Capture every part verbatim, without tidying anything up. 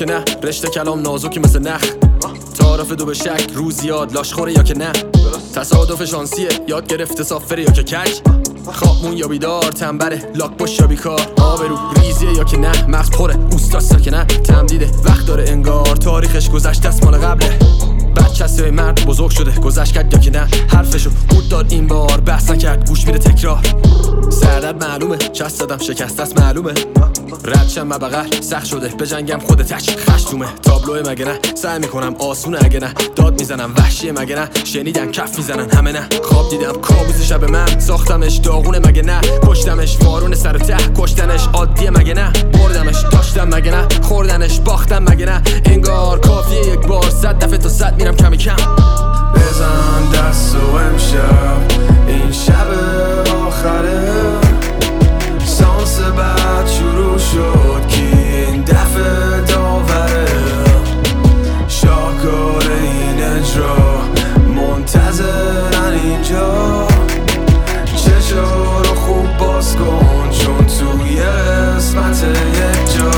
که نه، رشته کلام نازکی مثل نخ. تعارف دو به شک، روز یاد لاش خوره یا که نه. تصادف شانسیه، یاد گرفته سافره یا که کج. خوابمون یا بیدار، تنبره لاک باش یا بیکار. آبرو ریزیه یا که نه، مغز پره اوستاستا که نه. تمدیده وقت داره انگار، تاریخش گذشته است مال قبله. بچه هستی مرد بزرگ شده، گذشت کرد یا که نه. حرفشو بود داد این بار، بحث نکرد گوش میده تکرار. سردرد معلومه، چست دادم شکست است معلومه. ردشم مبغل سخت شده، به جنگم خود تچ خشتومه. تابلوه مگه نه، سعی میکنم آسونه اگه نه. داد میزنم وحشیه مگه نه، شنیدن کف میزنن همه نه. خواب دیدم کابوس شب من، ساختمش داغونه مگه نه. کشتمش وارون سر ته، کشتنش عادیه مگه نه. بردمش داشتم مگه نه، خوردنش باختم مگه نه. انگار کافیه یک بار، صد دفعه تا صد میرم کمی کم. بزن دست و امشب این شب آخره، سانس بعد شروع شد که این دفعه داوره. شاهکار این اجرا منتظرن اینجا. چشا رو خوب باز کن چون توی قسمت یک جا.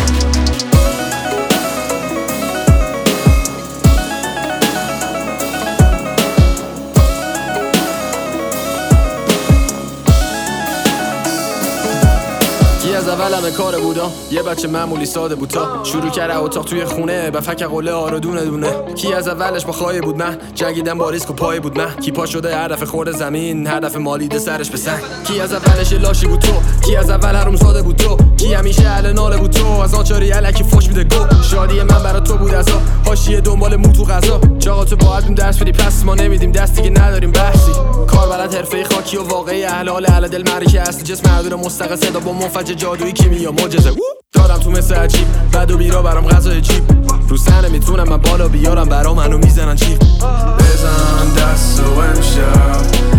از اول همه کار بودم، یه بچه معمولی ساده بود تا شروع کرده اتاق توی خونه به فک قله آرو دونه دونه. کی از اولش با خواهی بود من، جنگیدم با ریسک و پای بود من. کی پا شده هر دفعه خورده زمین، هر دفعه مالیده سرش به سنگ. کی از اولش لاشی بود تو، کی از اول حروم زاده بود تو. کی همیشه اهل ناله بود تو، از آنچاری الکی فوش میده گو. شادی من برا تو بود ازا، حاشیه دنبال مو تو غذا. چاقا تو باید بیم درس بدی پس ما نمیدیم دستی که نداریم بحثی. کار بلد حرفه خاکی و واقعی اهل حال اهل دل معرکه است. جسم معدور مستقل صدا با منفجر جادویی کیمیا معجزه. دارم تو مثل عجیب بد و بیرا برام غذای جیب. رو سر نمیتونم من بالا بیارم برا منو میزنن چیپ. بزن دست و امشب